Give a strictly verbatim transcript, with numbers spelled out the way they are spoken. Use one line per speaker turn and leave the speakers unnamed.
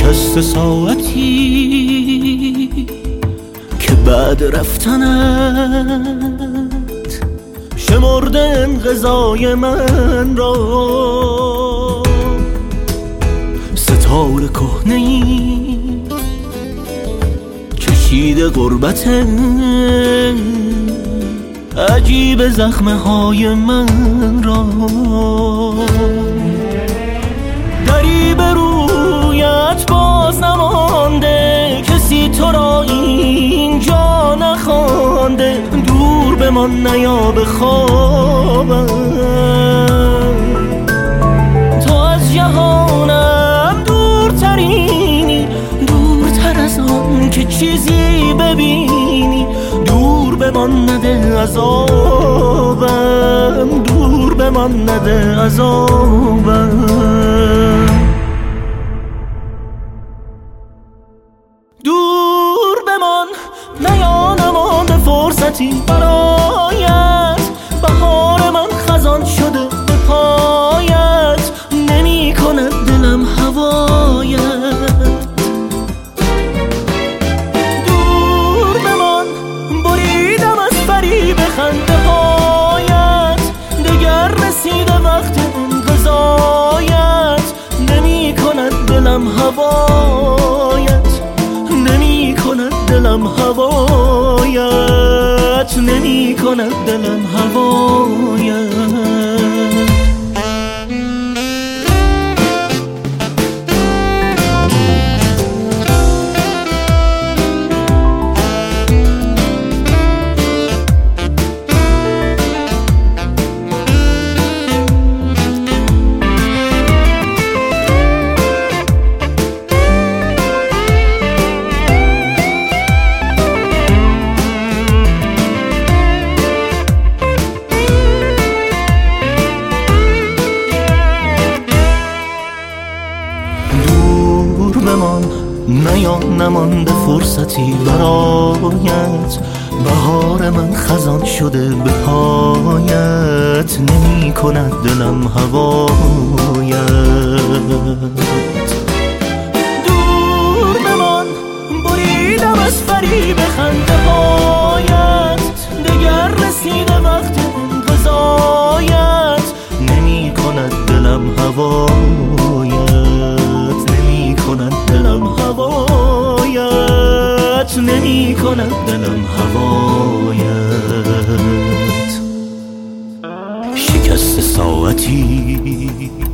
شکست ساعتی که بعد رفتنت شمرده انقضای من را. ستاره کهنه‌ای کشیده غربت عجیب زخمه های من را. دری به رویت باز نمانده، کسی تو را اینجا نخوانده. دور بمان نیا به خوابم، تو از جهانم دورترینی، دورتر از آن که چیزی ببینی. دور بمان نده عذابم، دور بمان نده عذابم. دور بمان نیا نمانده فرصتی برایت، بهار من خزان شده به پایت. نمی کند دلم هوایت. دور بمان بریدم از فریب خنده هایت، دگر رسیده وقت انقضایت. نمی کند دلم هوایت، نمی کند دلم هوایت، نمی کند دلم هوایت. نیا نمانده فرصتی برایت، بهار من خزان شده به پایت. نمی کند دلم هوایت. دور بمان بریدم از فریب خنده هایت، دگر رسیده وقت انقضایت. نمی کند دلم هوایت، نمی کند دلم هوایت، نمی کند دلم هوایت. شکست ساعتی